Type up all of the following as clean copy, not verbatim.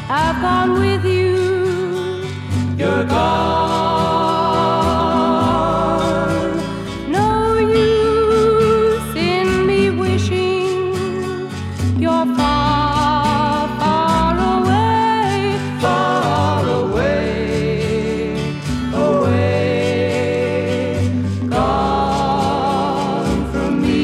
I've gone with you. You're gone. No use in me wishing you're far, far away, Far away, away, gone from me.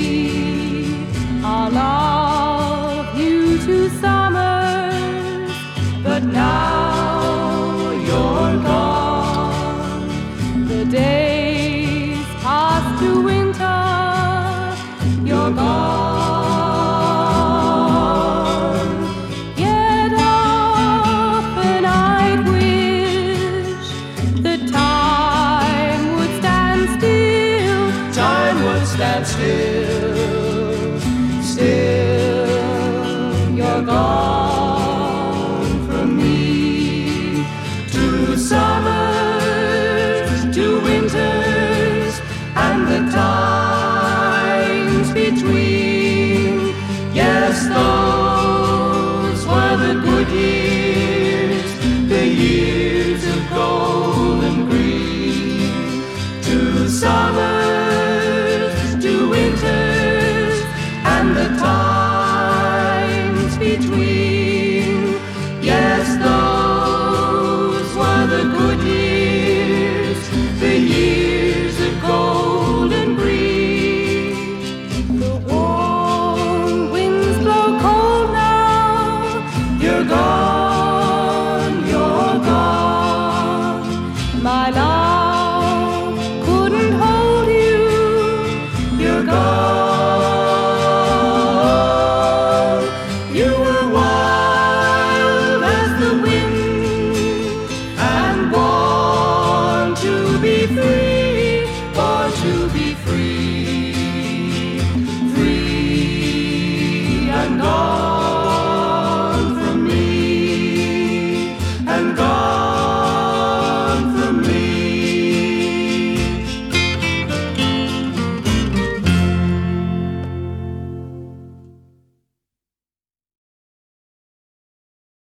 I'll love you 2 summers, But now you're gone. the days pass to winter, You're gone. yet often I'd wish that time would stand still. Time would stand still, still. You're gone from me. 2 summers, 2 winters, and the times between. Yes, those were the good years, the years of gold and green. 2 summers, 2 winters, and the times between. Yes, those were the good years, the years of gold and green. The warm winds blow cold now. You're gone, you're gone. My love couldn't hold you. You're gone. You were wild as the wind and born to be free, born to be free.